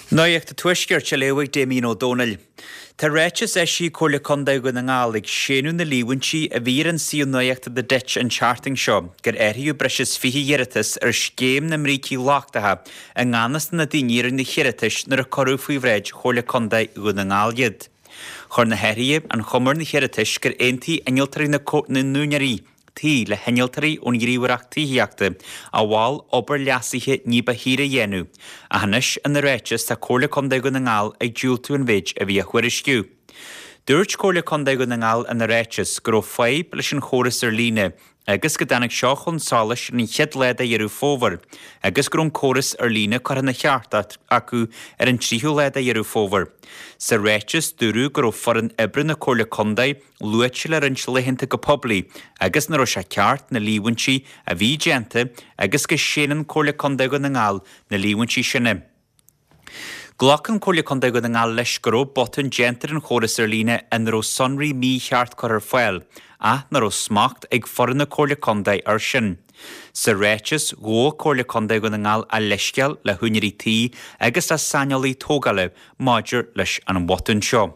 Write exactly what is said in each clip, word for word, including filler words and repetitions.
Náíocht a tuisceir se lehaigh Damien O'Donnell. Tá réitis é sí chomhla condaigh go na ngálaigh séanú na líhaintí a bhí an síú náíochta de dit an charting seo, gur airthú breis fihi dheiritas ar scéim na mrící láchtatha a ngánas na daoine na chiiritas nar a corú faoi bhreid chomhla condaigh go na ngáliad. Chur na heirí an chumar na chiiritas gur aontaí aingealtarí na núnearí tí le hennealtarí ón gríomhreachtaíochta a bháil obair leasaithe ní ba híre dhéanú, a hanis an na réitis tá comhla condaigh go na ngáil ag dúiltú an bhéid a bhí a chuirisciú. Dúirt comhla condaigh go na ngáil an na réitis gur ó fáib leis an chóras ar líne, agus go danach seo chun sálas ní chead leid a dhearú fómhar, agus gur an chóras ar líne chu na cheartat acu ar an tríú leid a dhearú fómhar. Sa réitis dúrú gur ó for an ibre na comhla condaigh luaite le rins leitheanta go poblí, agus na ro se ceart na líhaintí a bhí déanta agus go séanan comhla condaigh go na ngáil na líhaintí sinne. Glachan comhla condaigh go na ngáil leis gur ó botan déantar an chóras ar líne an ro sonraí mí cheart chu ar fáil, a nar ó smacht ag foran na comhla condaigh ar sin. Sa réitis gó comhla condaigh go na ngáil a leisceal le húneirí tí agus a sanealaí tógáile máidir leis an botan seo.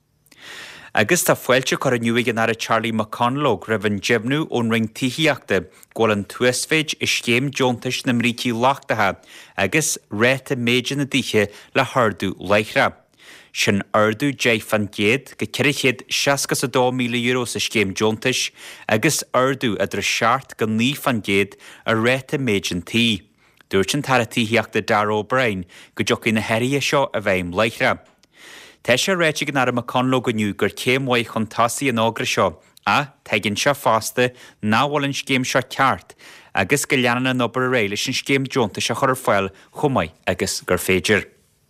Agus tá foiilte chu aniuigh an ara Charlie McConlogue raibh an jibnú ón ring títhíochta ggóil an tuasfeid is céim deontais na mrící láchtatha agus réite méide na dithe le hardú leichra. Sin ardú dé fan géad go ceirichéad seascas a dó míle euro sa céim deontais agus ardú a dra seart go ní fan géad a réite méid an tí. Dúirt an tar títhíochta Darragh O'Brien go jocaí na heirí seo a bheim leichra. Tá sé réite gan ara McConlogue aniu gur céim mhaith chun tasaí an ágra seo a teiginn se fásta náhfuil an scéim seo ceart agus go leanan an obair a réile sin scéim deontais a chur fáil chumaid agus gur féidir.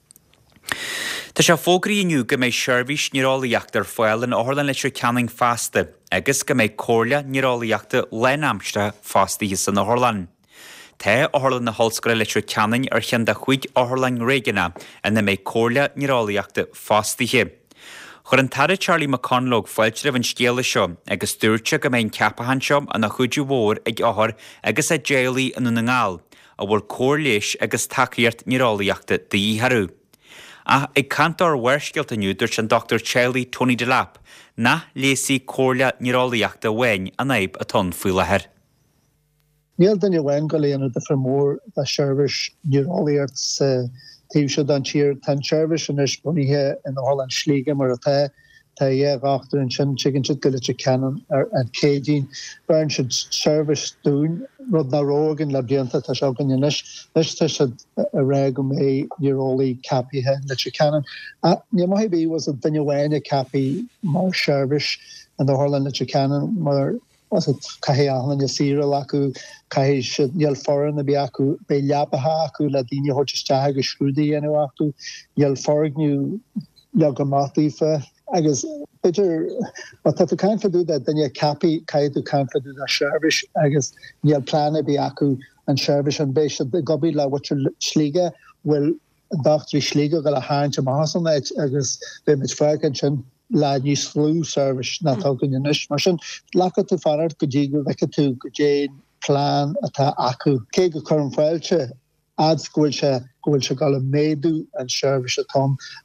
Tá sé fógraí aniu go méid seirbhís nírálaíocht ar fáil an áthirlan leis ceanning fásta agus go méid cóirla nírálaíochta len amsta fástaí san áthirlan. Tá áthirlan na hallscoile leis ceanning ar chean de chuig áthirlan réigeanna a na méid cóirla nírálaíochta fástaithe. Chur an tada Charlie McConlogue fáilte raibh an scéala seo agus dúirte go méid ceapahan seo an na chuidú mhór ag áthir agus a déalaí an na ngáil a bhfuil cóir leis agus tacaíart nírálaíochta d'ítharú. A ag cantar bhuirscealt aniu dúirt an Doctor Charlie Tony Delap na lésaí cóirla nírálaíochta bhain a naib a ton faoi láthair. Níl daine bhain go léanú de fermór a seirbhís nírálaíocht sa tíobh an tír tan seirbhís an is bunithe in Holland slíige mar a tá tá dhéag achtar an sin chicken chit goile ceanan ar an cédín burn should seirbhís dún rud na rógan le blianta tá seo gan inis leis tá se a ré go mé nírólaí capithe le ceanan. Ní maithbí was a daine bhaine capi mar seirbhís an Holland le ceanan mar was it caihé ahan na sira acu caihé se níl foran na bí acu be leapatha acu le daine hoirteiste go scrúdaí anú acu níl forgniú le go mátaífa agus bitir wat tá can fadú that daine capi caiú can fadú a seirbhís agus níl plana bí acu an seirbhís an béis de gobí le wat slíige bhfuil dachtrí slíige go le háinte másan agus be mit fegan sin le ní slú seirbhís na tugann inis mar sin lecha tú farad go dtí go bheice tú go dé plán atá acu cé go chur an fáilte adscoil se gohfuil se gal méadú an seirbhís atá.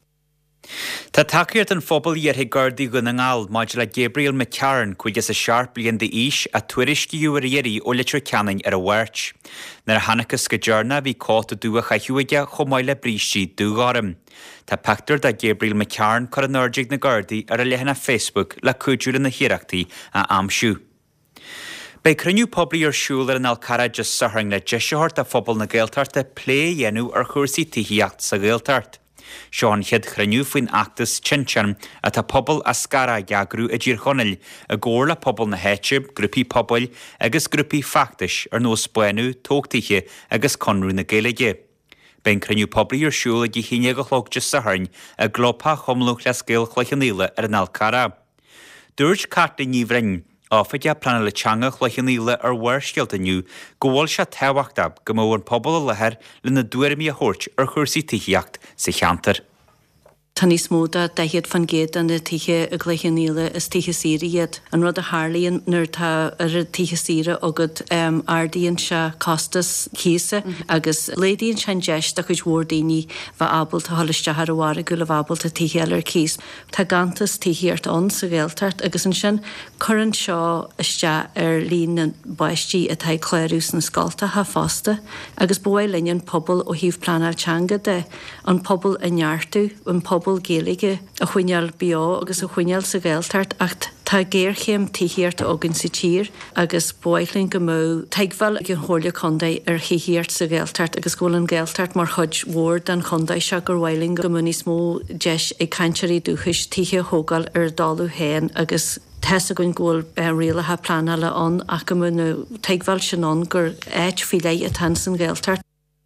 Tá takeíart an phobal dheartha gardaí go na ngáil maidid le Gabriel McCarran chuig is a searp bliain de ís a tuairisciú ar dhéirí ó litir ceanning ar a bhairt. Nar hanachas go dearna bhí cóta dú a chaithúige chomáil le brísí dúgáram. Tá pactar de Gabriel McCarran chu an ordaigh na gardaí ar a lehanna Facebook le cúidúla na hiireachtaí a amsú. Bei cruniú poblí ar siúil ar an Alcara just sahang le deisiúhart a phobal na Gaeltart a plé dhéanú ar chuirsaí títhíocht sa Gaeltart. Seán chead chraniú faoin achtas Chinchan a tá pobl a scara geagrú a ddír chonneil a ggóir le pobl na héitib, grúpi pobl agus grúpi factis ar nó spáinú tógtaithe agus conrú na Gaeilge. Ben craniú poblí ar siúil a gcíine go chlógte saharn a glópa chomlúch le scéal chluicheaníile ar an Alcara. Dúirt carta níomhrein áfaide plana le teanga chluicheaníile ar bhuirscealt aniu go bhfuil se táhaachtab go mór an pobl a lethir le na dúirmí a thuirt ar chuirsaí títhíocht sa cheantar. Tá ní smóda dehiad fan géad an na tithe a gléchaníile is tithe síriad. An rud a Harlíonn nuair tá ar a tithe síre agad um, ardíonn se costas císa mm-hmm. agus lédíonn sean deist a chuid mhórdaoine bheit abal tá halaiste ar bhhara go le bhabal tá tithe eile cís. Tá gantas tithéart an sa ggéaltart agus an sin churann seo iste ar líon na baistí a tá chléirús na scalta ha fásta agus bhfuil linnean pobl ó híomh planáil teanga de an pobl a neartú an pobl géalaige a chuineal bio agus a chuineal sa ggéaltart ach tá géirchéim tíhiart agan sa tír agus buailinn go mó teagháil ag an chóirle condaid ar chihiart sa ggéaltart agus ggóil an ggéaltart mar chud mhór den condaid se gur bhailing go muní smó deis ag cansearí dúchas tithe thógáil ar dáú héin agus Tessa gon ggóil riala ha planala an ach go muna teagháil sin an gur éit filéi a tan san ggéaltart.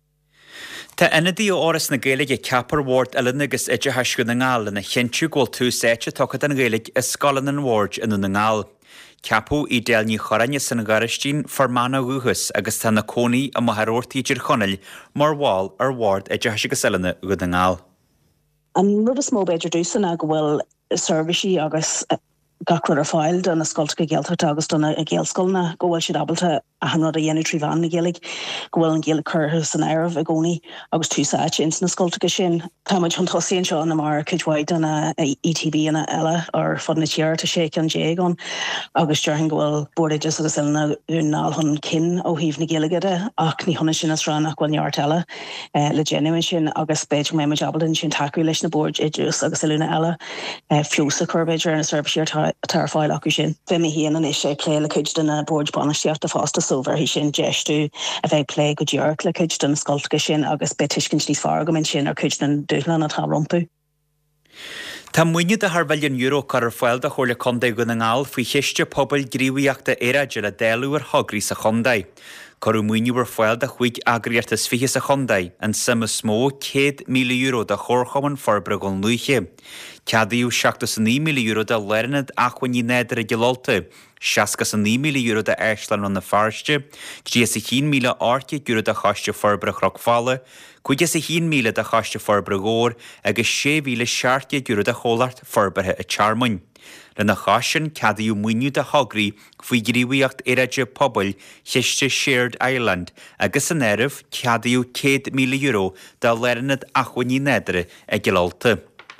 Tá inadí ó áras na Gaeilge ceapar Ward Ellen agus idir heisciú na ngáil na chinú ggóil tú séite tuchad an Gaeilge is scalan an Ward inú na ngáil. Ceapú i déalní choranne san garistín formána uthas agus tá na cónaí a maithróirtaí idir chonneil mar bháil ar Ward idir heisciú Elena go na ngáil. An rud a smó beidir dúsan a go bhfuil serviceí agus gacrad ar fáil don na scoilta géaltart agus donna a géalscoilna go bhfuil siad abalta a hanrad a dhéanú trí bhain na Gaeilge go bhfuil an Gaeilge curtha san airmh a gcónaí agus túsáid ins na scoilta sin. Táid chun tosaíonn seo na mar chuidhhaid an E T B ana eile ar fud na tíar a sé an déagán agus dearthain go bhfuil bordaigis agus ilna náilhann cin ó híomh na Gaeilge ach ní honna sin as rán ach bhfuil neart eile le déanamh sin agus beidir mé meid abalta sin takeú leis na bord idirús agus ilúna eile fiúsa churbeidir na serviceir tar fáil acu sin. Bhí mé híana an is sé lé le chuid duna bord banisteocht a fásta sover hí sin geistú a bheith lé go dearc le chuid den scoilta sin agus betiscin níos far go min sin ar chuid den dúlan a tá rompu. Tá muine de th bhillion euro car ar fáil de chóirle condaid go na ngáil faoi chiiste pobl gríomhaíochta éidir le déalú ar thograí sa chondaid. Corú muinú ar fáil de chuig agriartas fiche sa chondaid an sama smó céad míle euro de chórchaman forbre go luiche. Ceadaíú seachtas ní míle euro de leirnad achhaní néidir a geolta, seascas ní míle euro de eislan an na farste, drías a chin míle áirte euro de chaiste forbre chrochfála, chuigas a chin míle de chaiste forbre góir agus sé míle seaarte euro de chólart forbrethe a charmain. Le na chasin ceadaíú muinú de thograí faoi gríomhaíocht éidir pobl chiiste Shared Island agus an éirih ceadaíú céad míle euro de leirnad achhaní néidir a geolta.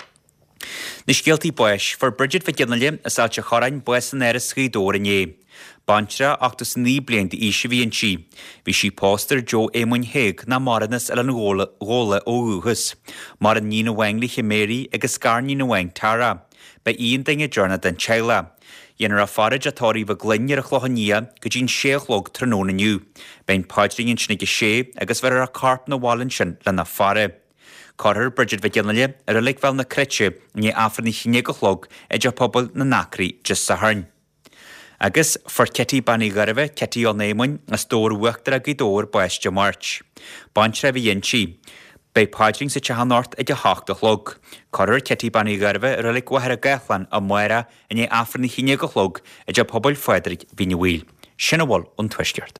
Na scialtaí buis for Bridget Viginile is áilte chorainn buis an éiris scrídóir inné. Bantra achtas ní blian de íse bhíon si. Bhí si póster Joe Émon Haig na maranas ar an ghóla ó úchas. Mar an nína wengli chiméri agus gar nína weng tara. Ba íon dinge djorna den Chela. Dhéanar a farid a tóirí bh glynne a chlochaníe go dín séchlog tróna nniu. Bain páidringin sinnig sé agus bhar a carp na bhálan sin le na fare. Corthir Bridget Viginile ar a leicbhil na crite ní afranní chiné go chlog idir pobl na nacraí just sa harn. Agus for Ketty Banny Garve, Ketty on Émon, a stór uachtar a gidóir buiste March. Bantre bhíon si. Bei páidring sa tehanort ag a háachta chlog. Corthir Ketty Banny Garve ar a leicbhar a gaithlan a muire in é afranní chiné go chlog idir pobl fáidrig bhíne bhil. Sinna bhil an tuisceart.